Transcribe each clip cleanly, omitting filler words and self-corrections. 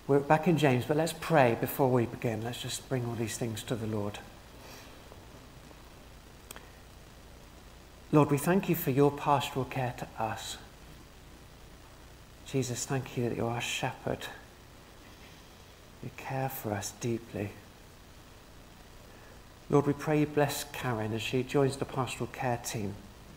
We're back in James, but let's pray before we begin. Let's just bring all these things to the Lord. Lord, we thank you for your pastoral care to us. Jesus, thank you that you're our shepherd. You care for us deeply. Lord, we pray you bless Karen as she joins the pastoral care team.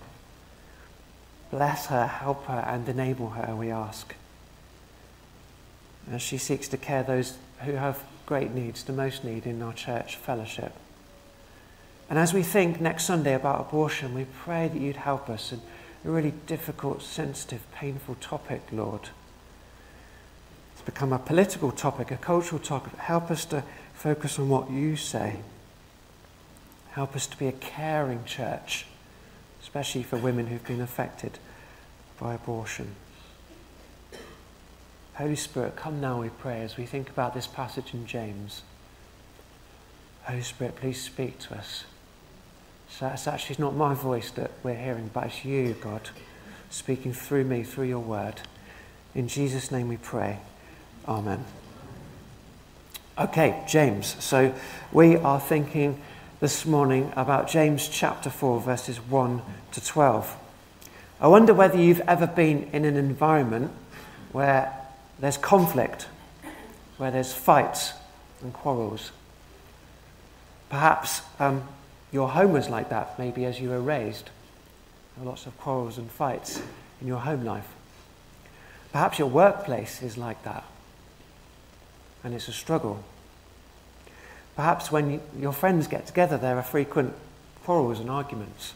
Bless her, help her, and enable her, we ask, as she seeks to care those who have great needs, the most need in our church fellowship. And as we think next Sunday about abortion, we pray that you'd help us in a really difficult, sensitive, painful topic, Lord. It's become a political topic, a cultural topic. Help us to focus on what you say. Help us to be a caring church, especially for women who've been affected by abortion. Holy Spirit, come now, we pray, as we think about this passage in James. Holy Spirit, please speak to us. So it's actually not my voice that we're hearing, but it's you, God, speaking through me, through your word. In Jesus' name we pray. Amen. Okay, James. So we are thinking this morning about James chapter 4, verses 1 to 12. I wonder whether you've ever been in an environment where there's conflict, where there's fights and quarrels. Perhaps your home was like that, maybe as you were raised. There were lots of quarrels and fights in your home life. Perhaps your workplace is like that, and it's a struggle. Perhaps when your friends get together, there are frequent quarrels and arguments.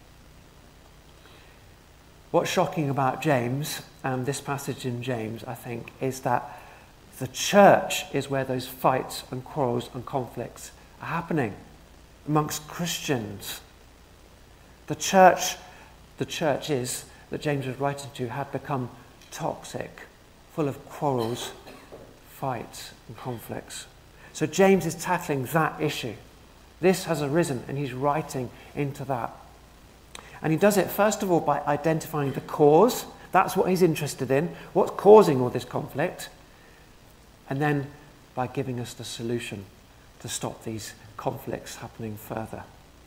What's shocking about James, and this passage in James, I think, is that the church is where those fights and quarrels and conflicts are happening, amongst Christians. The church is, that James was writing to, had become toxic, full of quarrels, fights and conflicts. So James is tackling that issue. This has arisen, and he's writing into that. And he does it, first of all, by identifying the cause. That's what he's interested in. What's causing all this conflict? And then by giving us the solution to stop these conflicts happening further.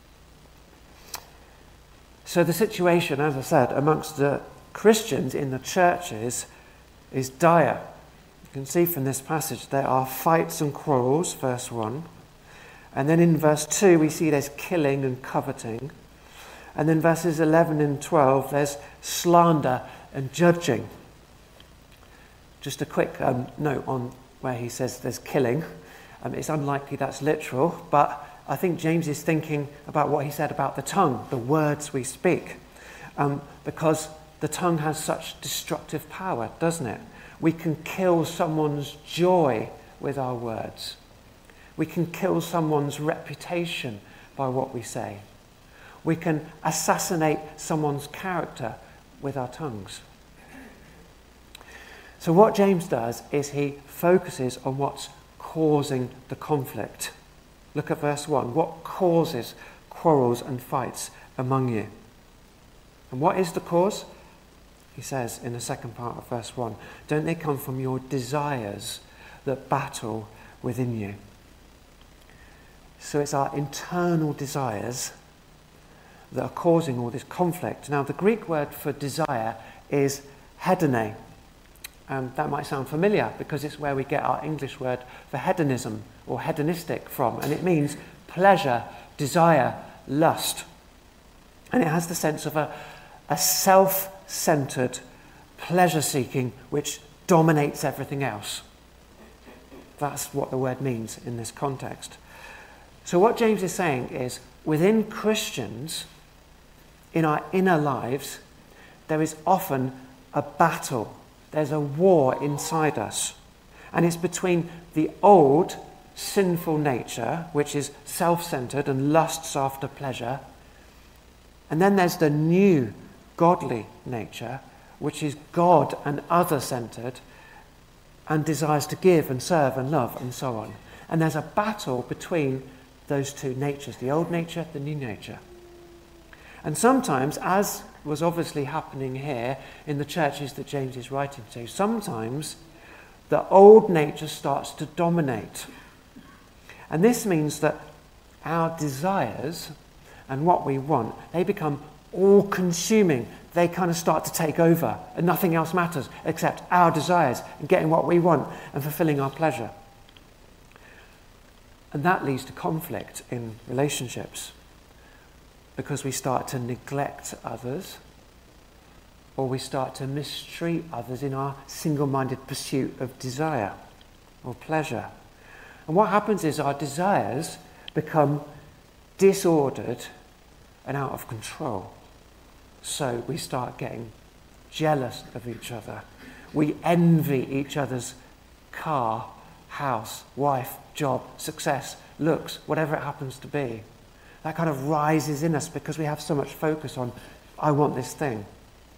So the situation, as I said, amongst the Christians in the churches is dire. You can see from this passage there are fights and quarrels, verse 1. And then in verse 2 we see there's killing and coveting. And then verses 11 and 12, there's slander and judging. Just a quick note on where he says there's killing. It's unlikely that's literal, but I think James is thinking about what he said about the tongue, the words we speak. Because the tongue has such destructive power, doesn't it? We can kill someone's joy with our words. We can kill someone's reputation by what we say. We can assassinate someone's character with our tongues. So what James does is he focuses on what's causing the conflict. Look at verse 1. What causes quarrels and fights among you? And what is the cause? He says in the second part of verse 1, don't they come from your desires that battle within you? So it's our internal desires that are causing all this conflict. Now, the Greek word for desire is hedone. That might sound familiar because it's where we get our English word for hedonism or hedonistic from, and it means pleasure, desire, lust. And it has the sense of a self-centered pleasure-seeking which dominates everything else. That's what the word means in this context. So what James is saying is, within Christians, in our inner lives, there is often a battle. There's a war inside us. And it's between the old sinful nature, which is self-centered and lusts after pleasure, and then there's the new godly nature, which is God and other-centered and desires to give and serve and love and so on. And there's a battle between those two natures, the old nature, the new nature. And sometimes, as was obviously happening here in the churches that James is writing to, sometimes the old nature starts to dominate. And this means that our desires and what we want, they become all-consuming. They kind of start to take over, and nothing else matters except our desires and getting what we want and fulfilling our pleasure. And that leads to conflict in relationships because we start to neglect others, or we start to mistreat others in our single-minded pursuit of desire or pleasure. And what happens is our desires become disordered and out of control. So we start getting jealous of each other. We envy each other's car, house, wife, job, success, looks, whatever it happens to be. That kind of rises in us because we have so much focus on, I want this thing.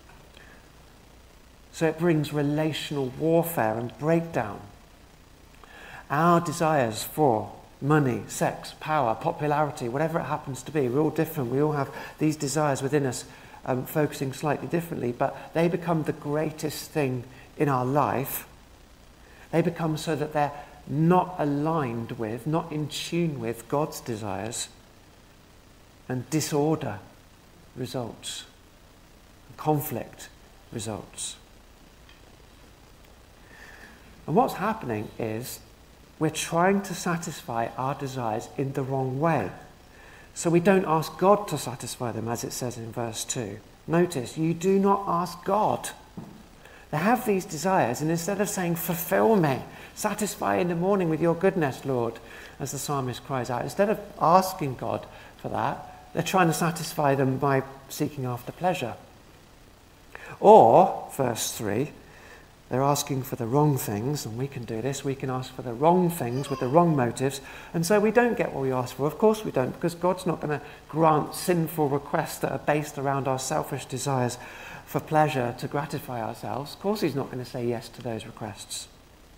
So it brings relational warfare and breakdown. Our desires for money, sex, power, popularity, whatever it happens to be, we're all different. We all have these desires within us, focusing slightly differently, but they become the greatest thing in our life. They become so that they're not aligned with, not in tune with God's desires, and disorder results. Conflict results. And what's happening is we're trying to satisfy our desires in the wrong way. So we don't ask God to satisfy them, as it says in verse 2. Notice, you do not ask God. They have these desires, and instead of saying, fulfill me, satisfy in the morning with your goodness, Lord, as the psalmist cries out, instead of asking God for that, they're trying to satisfy them by seeking after pleasure. Or, verse 3, they're asking for the wrong things, and we can do this. We can ask for the wrong things with the wrong motives, and so we don't get what we ask for. Of course we don't, because God's not going to grant sinful requests that are based around our selfish desires for pleasure to gratify ourselves. Of course he's not going to say yes to those requests.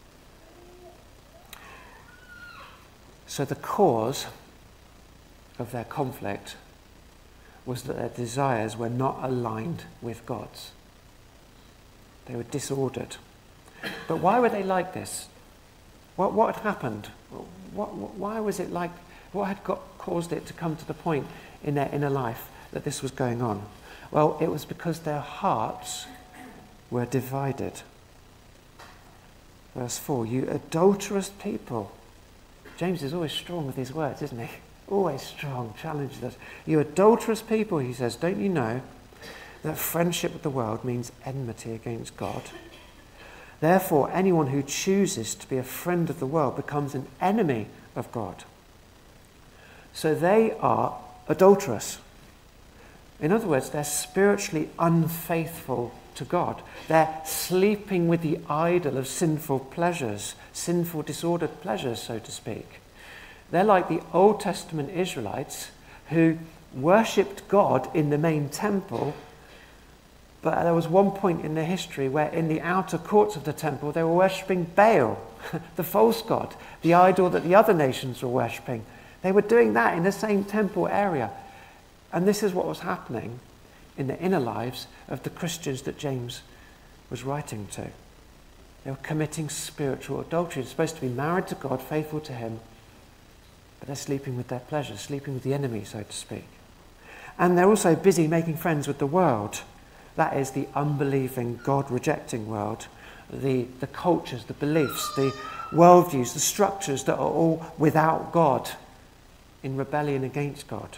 So the cause of their conflict was that their desires were not aligned with God's. They were disordered. But why were they like this? What had happened? Why was it like? What had caused it to come to the point in their inner life that this was going on? Well, it was because their hearts were divided. Verse 4, you adulterous people. James is always strong with his words, isn't he? Always strong, challenges us. You adulterous people, he says, don't you know that friendship with the world means enmity against God? Therefore, anyone who chooses to be a friend of the world becomes an enemy of God. So they are adulterous. In other words, they're spiritually unfaithful to God. They're sleeping with the idol of sinful pleasures, sinful disordered pleasures, so to speak. They're like the Old Testament Israelites who worshipped God in the main temple. But there was one point in their history where in the outer courts of the temple they were worshipping Baal, the false god, the idol that the other nations were worshipping. They were doing that in the same temple area. And this is what was happening in the inner lives of the Christians that James was writing to. They were committing spiritual adultery. They're supposed to be married to God, faithful to him, but they're sleeping with their pleasures, sleeping with the enemy, so to speak. And they're also busy making friends with the world. That is the unbelieving, God-rejecting world, the cultures, the beliefs, the worldviews, the structures that are all without God, in rebellion against God.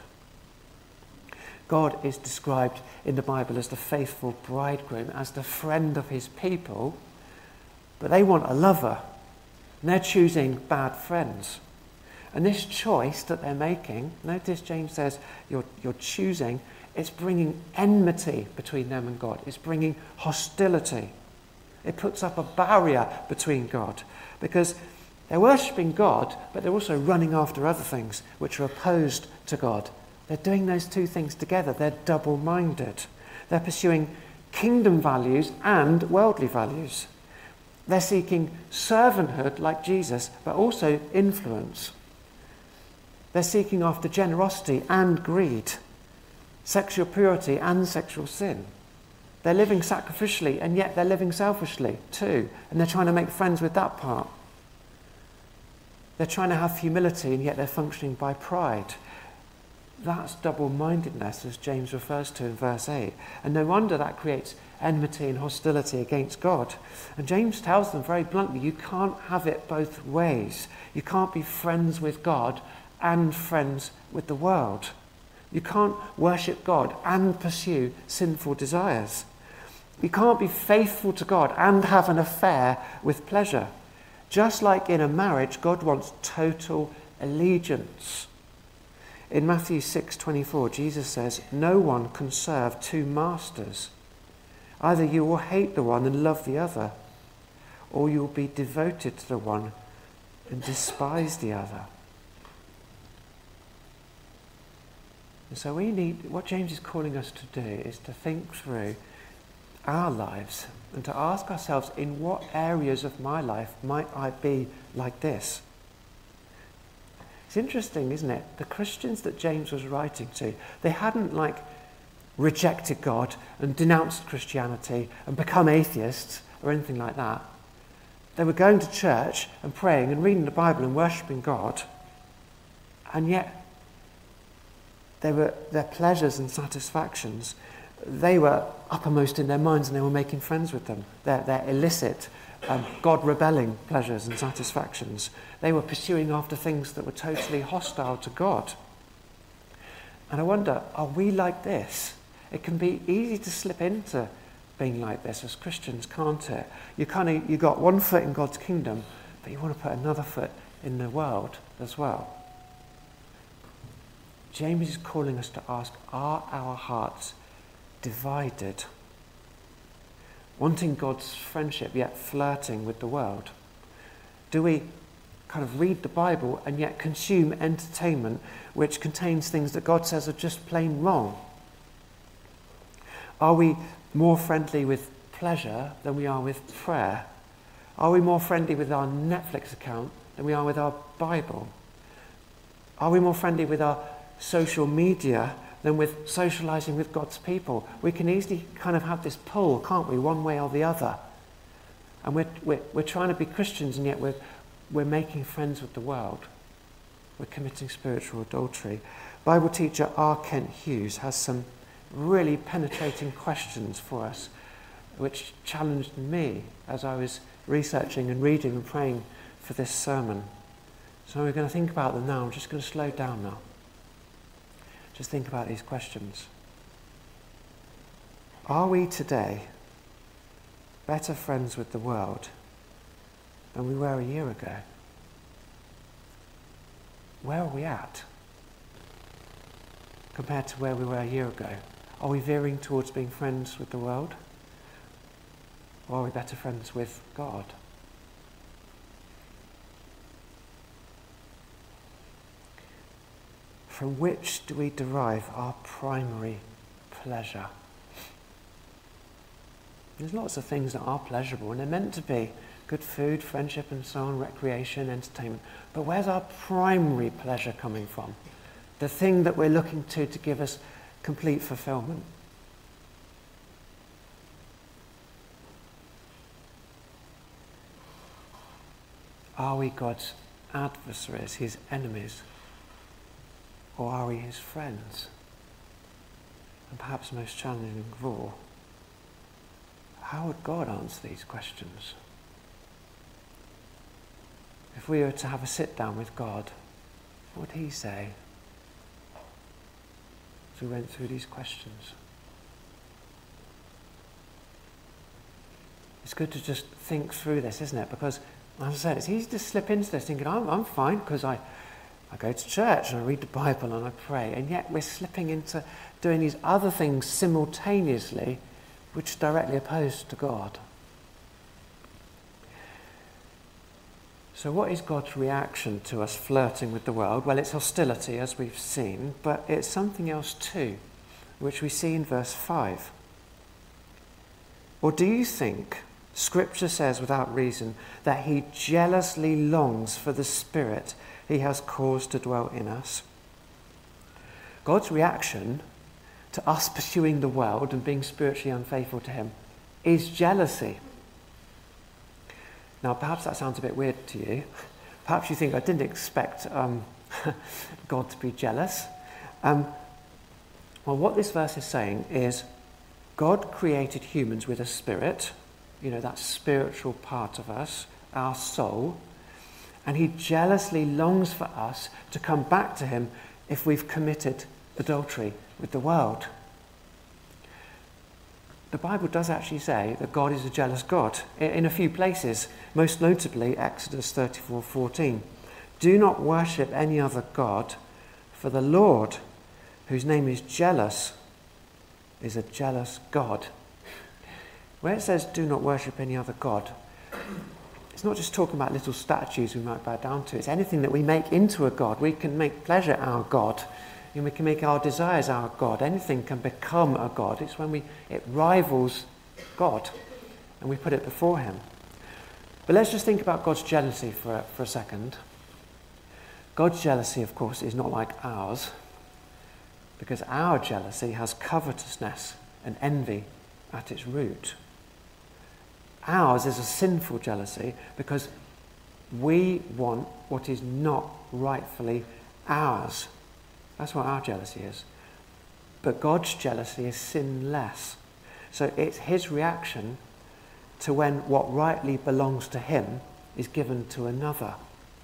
God is described in the Bible as the faithful bridegroom, as the friend of his people, but they want a lover, and they're choosing bad friends. And this choice that they're making, notice James says, you're choosing, it's bringing enmity between them and God. It's bringing hostility. It puts up a barrier between God, because they're worshipping God, but they're also running after other things which are opposed to God. They're doing those two things together. They're double-minded. They're pursuing kingdom values and worldly values. They're seeking servanthood like Jesus, but also influence. They're seeking after generosity and greed, sexual purity and sexual sin. They're living sacrificially, and yet they're living selfishly too. And they're trying to make friends with that part. They're trying to have humility, and yet they're functioning by pride. That's double-mindedness, as James refers to in verse 8. And no wonder that creates enmity and hostility against God. And James tells them very bluntly, you can't have it both ways. You can't be friends with God and friends with the world. You can't worship God and pursue sinful desires. You can't be faithful to God and have an affair with pleasure. Just like in a marriage, God wants total allegiance. In Matthew 6:24, Jesus says, no one can serve two masters. Either you will hate the one and love the other, or you will be devoted to the one and despise the other. And so what James is calling us to do is to think through our lives and to ask ourselves, in what areas of my life might I be like this? It's interesting, isn't it? The Christians that James was writing to, they hadn't rejected God and denounced Christianity and become atheists or anything like that. They were going to church and praying and reading the Bible and worshipping God, and yet their pleasures and satisfactions, they were uppermost in their minds, and they were making friends with them. Their illicit, God-rebelling pleasures and satisfactions. They were pursuing after things that were totally hostile to God. And I wonder, are we like this? It can be easy to slip into being like this as Christians, can't it? You got one foot in God's kingdom, but you want to put another foot in the world as well. James is calling us to ask, are our hearts divided? Wanting God's friendship, yet flirting with the world? Do we kind of read the Bible and yet consume entertainment which contains things that God says are just plain wrong? Are we more friendly with pleasure than we are with prayer? Are we more friendly with our Netflix account than we are with our Bible? Are we more friendly with our social media than with socializing with God's people? We can easily kind of have this pull, can't we, one way or the other? And we're trying to be Christians, and yet we're making friends with the world. We're committing spiritual adultery. Bible teacher R. Kent Hughes has some really penetrating questions for us, which challenged me as I was researching and reading and praying for this sermon. So we're going to think about them now. I'm just going to slow down now. Just think about these questions. Are we today better friends with the world than we were a year ago? Where are we at compared to where we were a year ago? Are we veering towards being friends with the world? Or are we better friends with God? From which do we derive our primary pleasure? There's lots of things that are pleasurable, and they're meant to be. Good food, friendship and so on, recreation, entertainment. But where's our primary pleasure coming from? The thing that we're looking to give us complete fulfillment. Are we God's adversaries, his enemies? Or are we his friends? And perhaps most challenging of all, how would God answer these questions? If we were to have a sit down with God, what would he say as we went through these questions? It's good to just think through this, isn't it? Because, as I said, it's easy to slip into this thinking, I'm fine because I go to church and I read the Bible and I pray, and yet we're slipping into doing these other things simultaneously which are directly opposed to God. So what is God's reaction to us flirting with the world? Well, it's hostility, as we've seen, but it's something else too, which we see in verse 5. Or do you think, Scripture says without reason, that he jealously longs for the Spirit he has caused to dwell in us? God's reaction to us pursuing the world and being spiritually unfaithful to him is jealousy. Now, perhaps that sounds a bit weird to you. Perhaps you think, I didn't expect God to be jealous. Well, what this verse is saying is God created humans with a spirit, that spiritual part of us, our soul, and he jealously longs for us to come back to him if we've committed adultery with the world. The Bible does actually say that God is a jealous God in a few places, most notably Exodus 34:14. Do not worship any other God, for the Lord, whose name is jealous, is a jealous God. Where it says do not worship any other God, it's not just talking about little statues we might bow down to. It's anything that we make into a God. We can make pleasure our God. And we can make our desires our God. Anything can become a God. It's when it rivals God and we put it before him. But let's just think about God's jealousy for a second. God's jealousy, of course, is not like ours, because our jealousy has covetousness and envy at its root. Ours is a sinful jealousy because we want what is not rightfully ours. That's what our jealousy is. But God's jealousy is sinless. So it's his reaction to when what rightly belongs to him is given to another.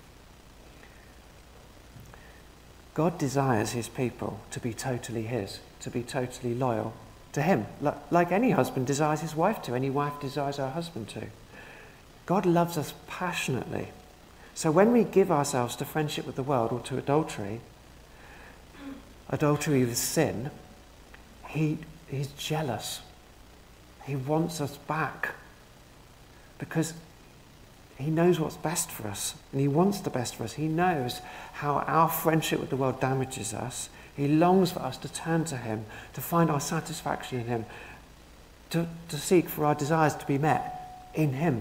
God desires his people to be totally his, to be totally loyal to him, like any husband desires his wife to, any wife desires her husband to. God loves us passionately. So when we give ourselves to friendship with the world or to adultery with sin, he's jealous. He wants us back because he knows what's best for us and he wants the best for us. He knows how our friendship with the world damages us. He longs for us to turn to him, to find our satisfaction in him, to seek for our desires to be met in him.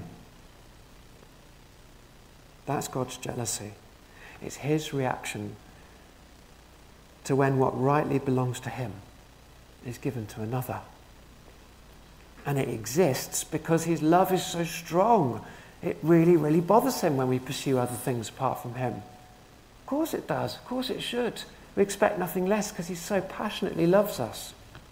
That's God's jealousy. It's his reaction to when what rightly belongs to him is given to another. And it exists because his love is so strong. It really, really bothers him when we pursue other things apart from him. Of course it does. Of course it should. We expect nothing less because he so passionately loves us.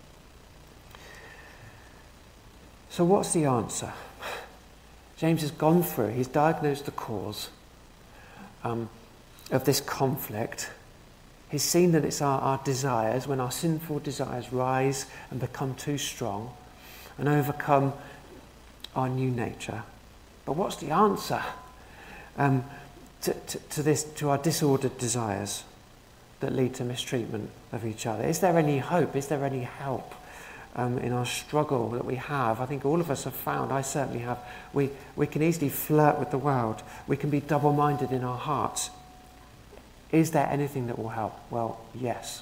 So what's the answer? James has gone through, he's diagnosed the cause of this conflict. He's seen that it's our desires, when our sinful desires rise and become too strong and overcome our new nature. But what's the answer to our disordered desires that lead to mistreatment of each other? Is there any hope? Is there any help in our struggle that we have? I think all of us have found, I certainly have, we can easily flirt with the world. We can be double-minded in our hearts. Is there anything that will help? Well, yes.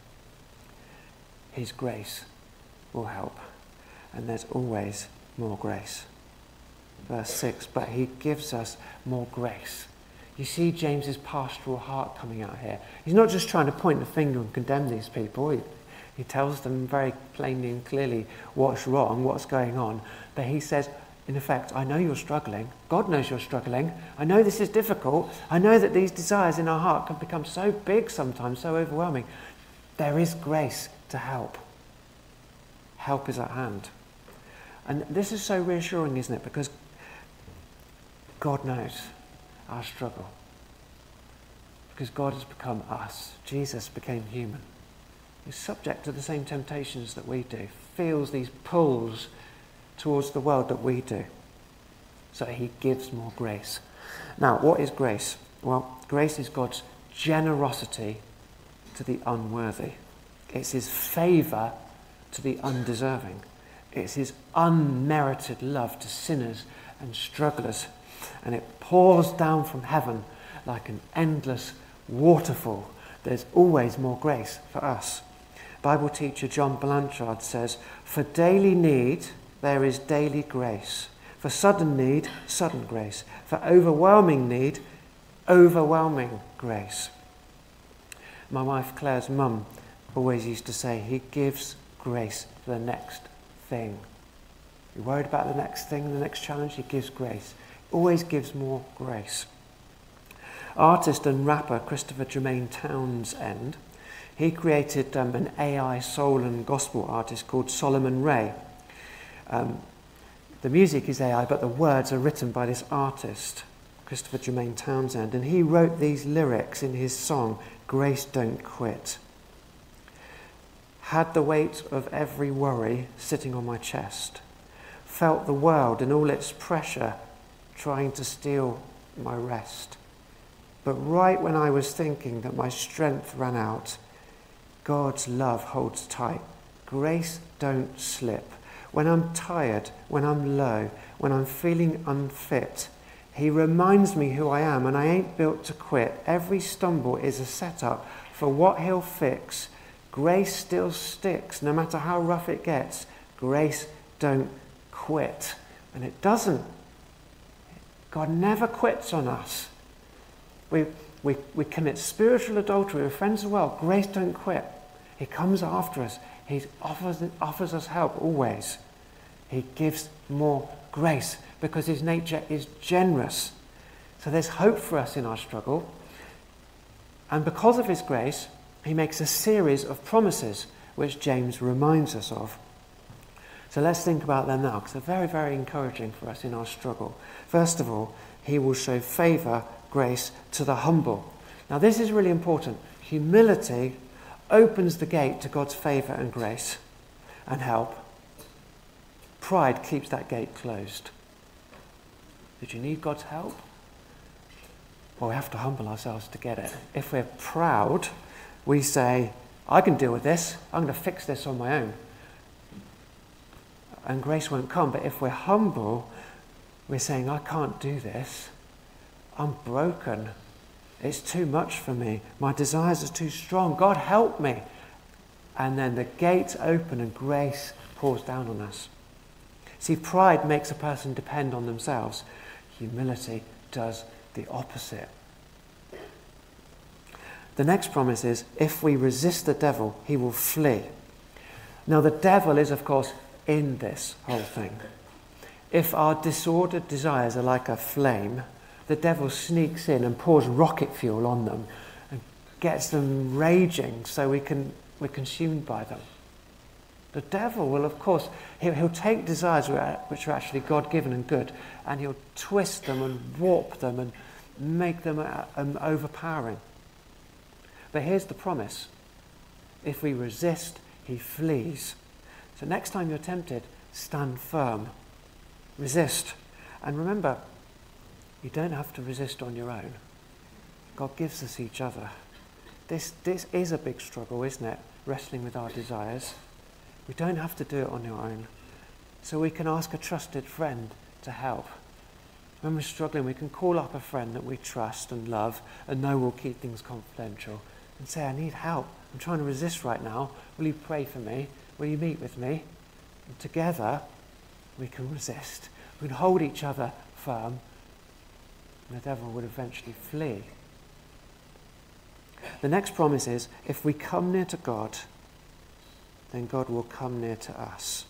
His grace will help. And there's always more grace. Verse 6, but he gives us more grace. You see James's pastoral heart coming out here. He's not just trying to point the finger and condemn these people. He tells them very plainly and clearly what's wrong, what's going on. But he says, in effect, I know you're struggling. God knows you're struggling. I know this is difficult. I know that these desires in our heart can become so big sometimes, so overwhelming. There is grace to help. Help is at hand. And this is so reassuring, isn't it? Because God knows our struggle. Because God has become us. Jesus became human. He's subject to the same temptations that we do. Feels these pulls towards the world that we do. So he gives more grace. Now, what is grace? Well, grace is God's generosity to the unworthy. It's his favour to the undeserving. It's his unmerited love to sinners and strugglers. And it pours down from heaven like an endless waterfall. There's always more grace for us. Bible teacher John Blanchard says, for daily need, there is daily grace. For sudden need, sudden grace. For overwhelming need, overwhelming grace. My wife Claire's mum always used to say, he gives grace for the next thing. You're worried about the next thing, the next challenge, he gives grace. Always gives more grace. Artist and rapper Christopher Jermaine Townsend, he created an AI soul and gospel artist called Solomon Ray. The music is AI, but the words are written by this artist, Christopher Jermaine Townsend, and he wrote these lyrics in his song, Grace Don't Quit. Had the weight of every worry sitting on my chest, felt the world in all its pressure trying to steal my rest. But right when I was thinking that my strength ran out, God's love holds tight. Grace don't slip. When I'm tired, when I'm low, when I'm feeling unfit, he reminds me who I am and I ain't built to quit. Every stumble is a setup for what he'll fix. Grace still sticks, no matter how rough it gets. Grace don't quit. And it doesn't. God never quits on us. We commit spiritual adultery with friends as well. Grace don't quit. He comes after us. He offers us help always. He gives more grace because his nature is generous. So there's hope for us in our struggle. And because of his grace, he makes a series of promises which James reminds us of. So let's think about them now, because they're very, very encouraging for us in our struggle. First of all, he will show favour, grace to the humble. Now this is really important. Humility opens the gate to God's favour and grace and help. Pride keeps that gate closed. Did you need God's help? Well, we have to humble ourselves to get it. If we're proud, we say, I can deal with this. I'm going to fix this on my own. And grace won't come. But if we're humble, we're saying, I can't do this. I'm broken. It's too much for me. My desires are too strong. God, help me. And then the gates open and grace pours down on us. See, pride makes a person depend on themselves. Humility does the opposite. The next promise is, if we resist the devil, he will flee. Now, the devil is, of course, in this whole thing. If our disordered desires are like a flame, the devil sneaks in and pours rocket fuel on them and gets them raging so we're consumed by them. The devil will, of course, he'll take desires which are actually God-given and good, and he'll twist them and warp them and make them overpowering. But here's the promise. If we resist, he flees. So next time you're tempted, stand firm. Resist. And remember, you don't have to resist on your own. God gives us each other. This is a big struggle, isn't it? Wrestling with our desires. We don't have to do it on our own. So we can ask a trusted friend to help. When we're struggling, we can call up a friend that we trust and love and know will keep things confidential and say, I need help. I'm trying to resist right now. Will you pray for me? Will you meet with me? And together, we can resist. We can hold each other firm, and the devil would eventually flee. The next promise is, if we come near to God, then God will come near to us.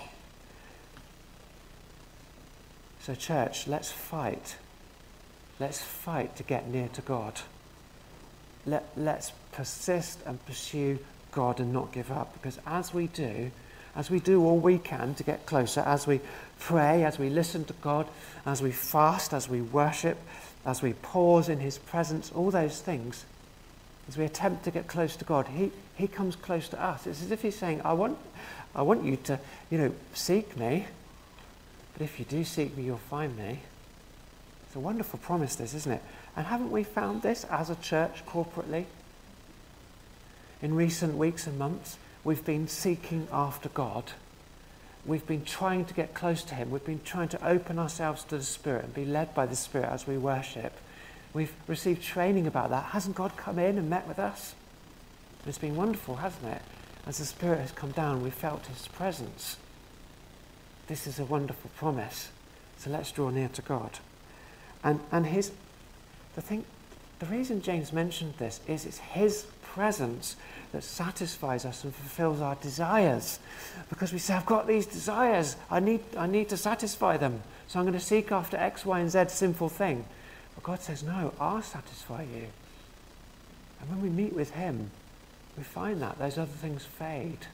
So church, let's fight. Let's fight to get near to God. Let's persist and pursue God and not give up. Because as we do all we can to get closer, as we pray, as we listen to God, as we fast, as we worship, as we pause in his presence, all those things, as we attempt to get close to God, he comes close to us. It's as if he's saying, I want you to, seek me. But if you do seek me, you'll find me. It's a wonderful promise, this, isn't it? And haven't we found this as a church corporately? In recent weeks and months, we've been seeking after God. We've been trying to get close to him. We've been trying to open ourselves to the Spirit and be led by the Spirit as we worship. We've received training about that. Hasn't God come in and met with us? It's been wonderful, hasn't it? As the Spirit has come down, we've felt his presence. This is a wonderful promise. So let's draw near to God. And the reason James mentioned this is it's his presence that satisfies us and fulfills our desires. Because we say, I've got these desires, I need to satisfy them, so I'm going to seek after X, Y, and Z sinful thing. But God says, no, I'll satisfy you. And when we meet with him, we find that those other things fade.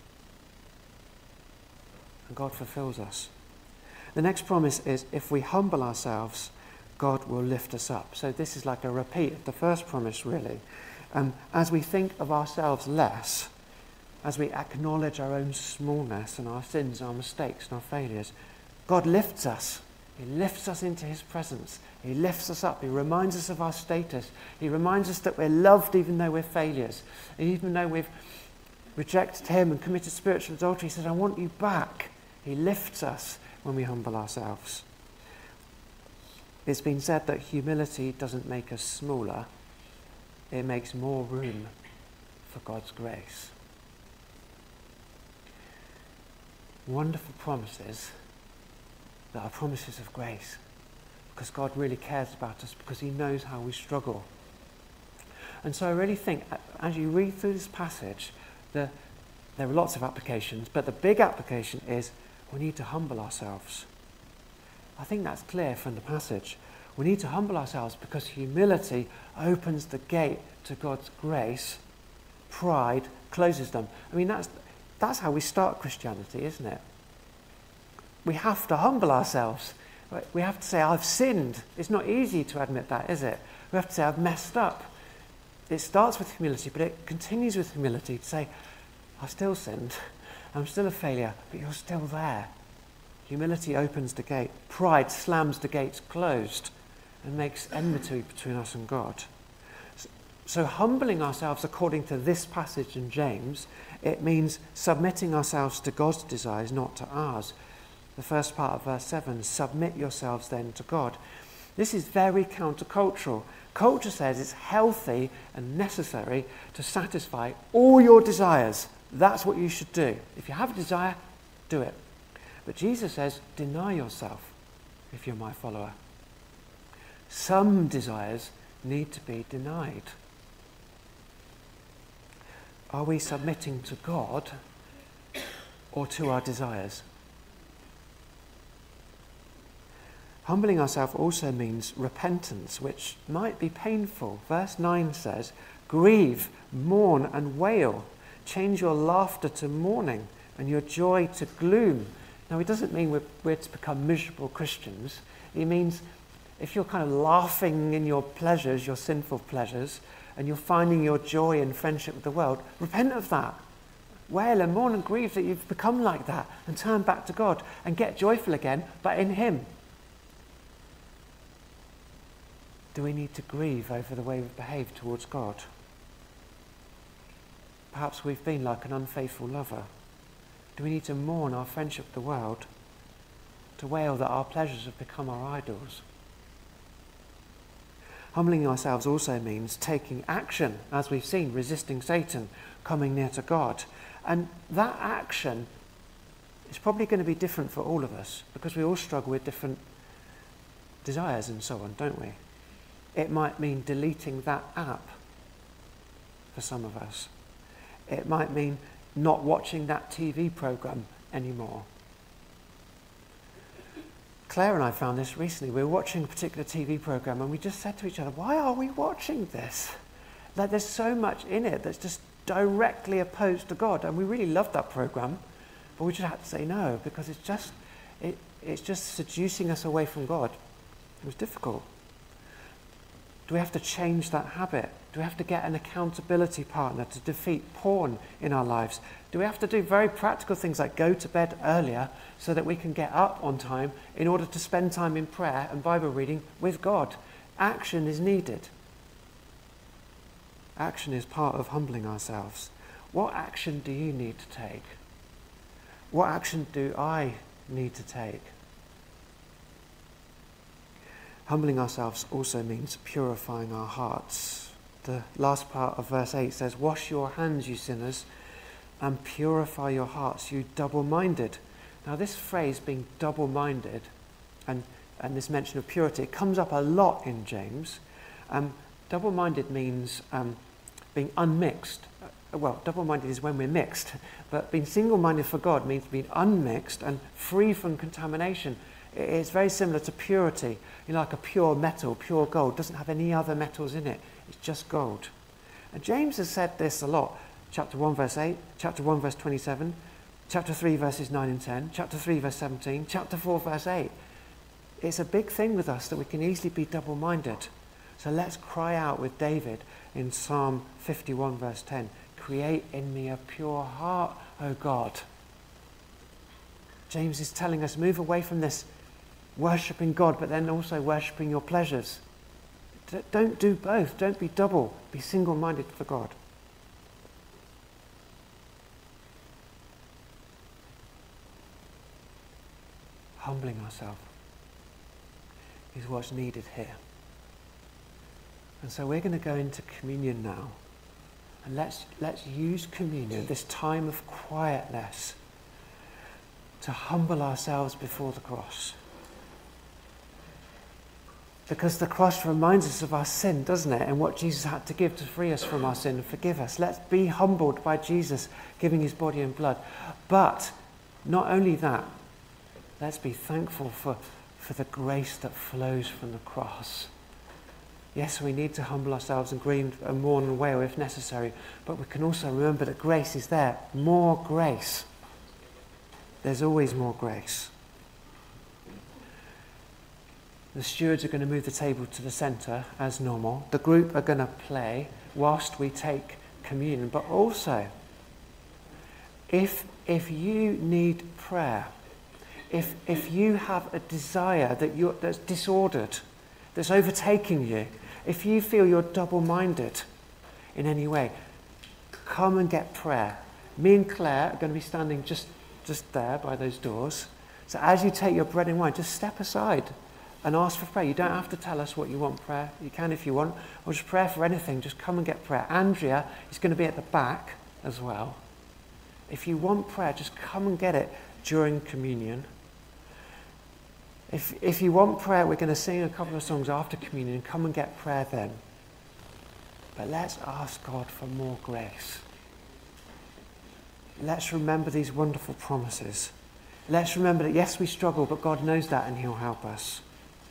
And God fulfills us. The next promise is, if we humble ourselves, God will lift us up. So this is like a repeat of the first promise, really. As we think of ourselves less, as we acknowledge our own smallness and our sins, our mistakes and our failures, God lifts us. He lifts us into his presence. He lifts us up. He reminds us of our status. He reminds us that we're loved even though we're failures. And even though we've rejected him and committed spiritual adultery, he says, I want you back. He lifts us when we humble ourselves. It's been said that humility doesn't make us smaller. It makes more room for God's grace. Wonderful promises that are promises of grace, because God really cares about us, because he knows how we struggle. And so I really think, as you read through this passage, there are lots of applications, but the big application is we need to humble ourselves. I think that's clear from the passage. We need to humble ourselves because humility opens the gate to God's grace. Pride closes them. I mean, that's how we start Christianity, isn't it? We have to humble ourselves. We have to say, I've sinned. It's not easy to admit that, is it? We have to say, I've messed up. It starts with humility, but it continues with humility to say, I've still sinned. I'm still a failure, but you're still there. Humility opens the gate. Pride slams the gates closed and makes enmity between us and God. So humbling ourselves according to this passage in James, it means submitting ourselves to God's desires, not to ours. The first part of verse 7, submit yourselves then to God. This is very countercultural. Culture says it's healthy and necessary to satisfy all your desires. That's what you should do. If you have a desire, do it. But Jesus says, deny yourself if you're my follower. Some desires need to be denied. Are we submitting to God or to our desires? Humbling ourselves also means repentance, which might be painful. Verse 9 says, grieve, mourn and wail. Change your laughter to mourning and your joy to gloom. Now, it doesn't mean we're to become miserable Christians. It means if you're kind of laughing in your pleasures, your sinful pleasures, and you're finding your joy in friendship with the world, repent of that. Wail and mourn and grieve that you've become like that, and turn back to God and get joyful again, but in him. Do we need to grieve over the way we've behaved towards God? Perhaps we've been like an unfaithful lover. Do we need to mourn our friendship with the world, to wail that our pleasures have become our idols? Humbling ourselves also means taking action, as we've seen, resisting Satan, coming near to God. And that action is probably going to be different for all of us, because we all struggle with different desires and so on, don't we? It might mean deleting that app for some of us. It might mean not watching that TV program anymore. Claire and I found this recently. We were watching a particular TV program and we just said to each other, why are we watching this? Like, there's so much in it that's just directly opposed to God. And we really loved that program, but we just had to say no, because it's just seducing us away from God. It was difficult. Do we have to change that habit? Do we have to get an accountability partner to defeat porn in our lives? Do we have to do very practical things like go to bed earlier so that we can get up on time in order to spend time in prayer and Bible reading with God? Action is needed. Action is part of humbling ourselves. What action do you need to take? What action do I need to take? Humbling ourselves also means purifying our hearts. The last part of verse 8 says, wash your hands, you sinners, and purify your hearts, you double-minded. Now, this phrase, being double-minded, and this mention of purity, it comes up a lot in James. Double-minded means being unmixed. Well, double-minded is when we're mixed, but being single-minded for God means being unmixed and free from contamination. It's very similar to purity. Like a pure metal, pure gold, doesn't have any other metals in it. It's just gold. And James has said this a lot. Chapter 1, verse 8, chapter 1, verse 27, chapter 3, verses 9 and 10, chapter 3, verse 17, chapter 4, verse 8. It's a big thing with us that we can easily be double-minded. So let's cry out with David in Psalm 51, verse 10. Create in me a pure heart, O God. James is telling us, move away from this worshipping God, but then also worshipping your pleasures. Don't do both. Don't be double. Be single-minded for God. Humbling ourselves is what's needed here. And so we're going to go into communion now. And let's use communion, this time of quietness, to humble ourselves before the cross. Because the cross reminds us of our sin, doesn't it? And what Jesus had to give to free us from our sin and forgive us. Let's be humbled by Jesus giving his body and blood. But not only that, let's be thankful for the grace that flows from the cross. Yes, we need to humble ourselves and grieve and mourn and wail if necessary, but we can also remember that grace is there. More grace. There's always more grace. The stewards are going to move the table to the centre as normal. The group are going to play whilst we take communion. But also, if you need prayer, if you have a desire that's disordered, that's overtaking you, if you feel you're double-minded in any way, come and get prayer. Me and Claire are going to be standing just there by those doors. So as you take your bread and wine, just step aside and ask for prayer. You don't have to tell us what you want prayer. You can if you want. Or just prayer for anything. Just come and get prayer. Andrea is going to be at the back as well. If you want prayer, just come and get it during communion. If you want prayer, we're going to sing a couple of songs after communion. Come and get prayer then. But let's ask God for more grace. Let's remember these wonderful promises. Let's remember that yes, we struggle, but God knows that and he'll help us.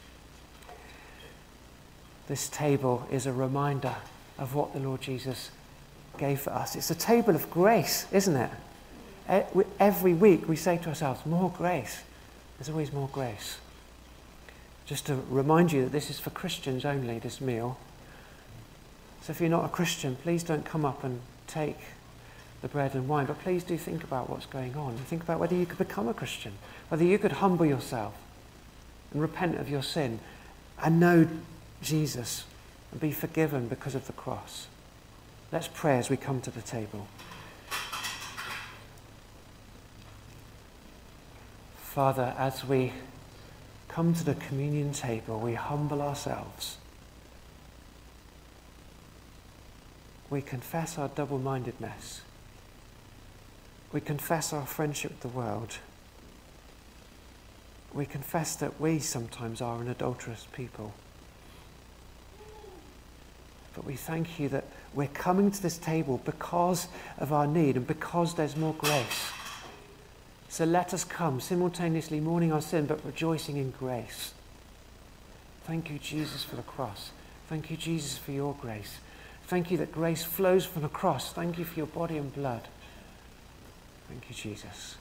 This table is a reminder of what the Lord Jesus gave for us. It's a table of grace, isn't it? Every week we say to ourselves, more grace. There's always more grace. Just to remind you that this is for Christians only, this meal. So if you're not a Christian, please don't come up and take the bread and wine, but please do think about what's going on. Think about whether you could become a Christian, whether you could humble yourself and repent of your sin and know Jesus and be forgiven because of the cross. Let's pray as we come to the table. Father, as we come to the communion table, we humble ourselves. We confess our double-mindedness. We confess our friendship with the world. We confess that we sometimes are an adulterous people. But we thank you that we're coming to this table because of our need and because there's more grace. So let us come simultaneously mourning our sin but rejoicing in grace. Thank you, Jesus, for the cross. Thank you, Jesus, for your grace. Thank you that grace flows from the cross. Thank you for your body and blood. Thank you, Jesus.